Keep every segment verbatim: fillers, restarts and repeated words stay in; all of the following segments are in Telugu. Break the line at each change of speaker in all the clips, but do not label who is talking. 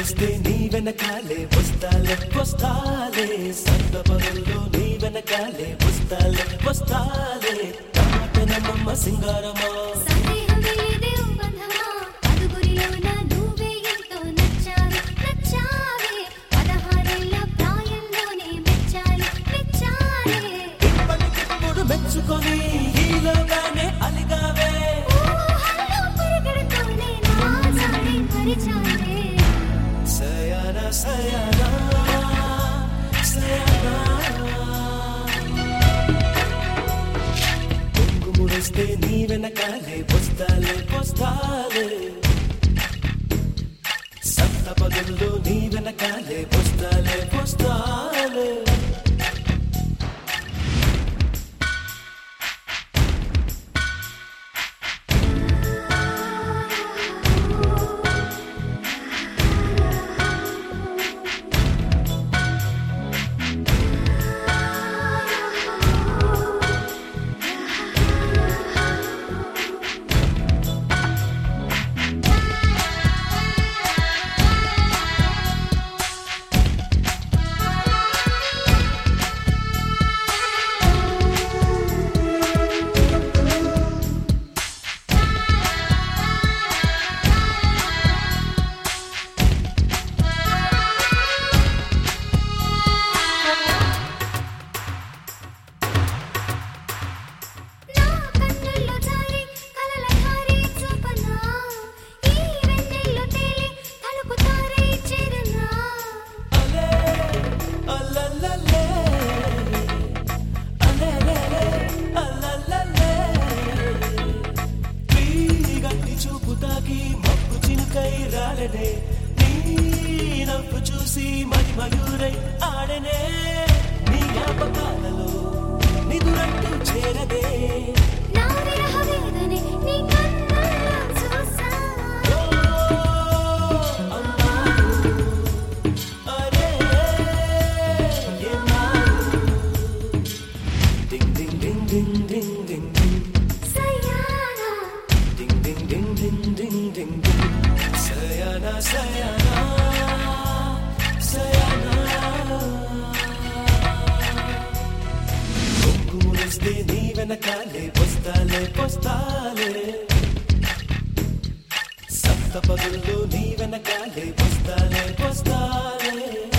ముడిస్తే నీ వెనకాలే వస్తాలే వస్తాలే సంత పనుల్లో నీ వెనకాలే వస్తాలే వస్తాలే టమాటనమ్మ సింగారమా మెచ్చుకొని ఈలోగానే అలిగావే సయానా సయానా సయానా పొంగు ముడిస్తే నీ వెనకాలే వస్తాలే వస్తాలే సంత పదుల్లో నీ వెనకాలే వస్తాలే వస్తాలే నవ్వు చూసి మరి మయూరై ఆడనే నీ జ్ఞాపకాలలో నిదురంటూ చేరదే అరే డింగ్ డింగ్ డింగ్ డింగ్ డింగ్ డింగ్ డింగ్ డింగ్ డింగ్ డింగ్ డింగ్ డింగ్ సయానా సయానా సయానా పొంగు ముడిస్తే నీ వెనకాలే వస్తాలే వస్తాలే సప్త పదుల్లో నీ వెనకాలే వస్తాలే వస్తాలే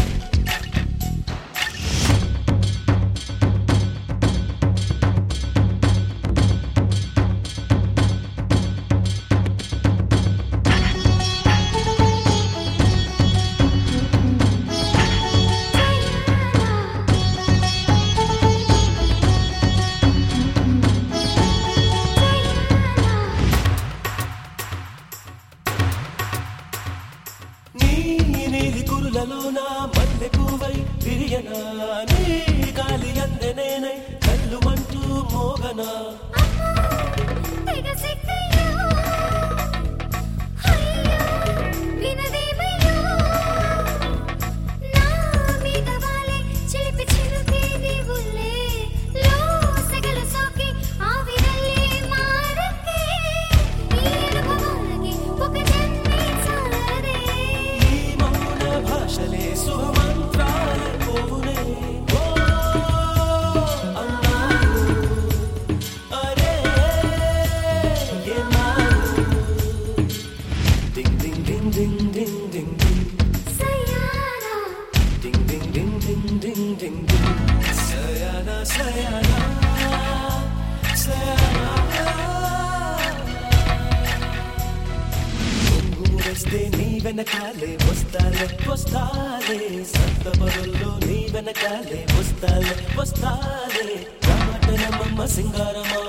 కురులలోనా మల్లె పువ్వై విరియనా నీ గాలి అందెనేనై కల్లుమంటూ మోగనా సయానా సయానా సయానా పొంగు ముడిస్తే నీ వెనకాలే వస్తాలే వస్తాలే సంత పదుల్లో నీ వెనకాలే వస్తాలే వస్తాలే టమాటనమ్మ సింగారమా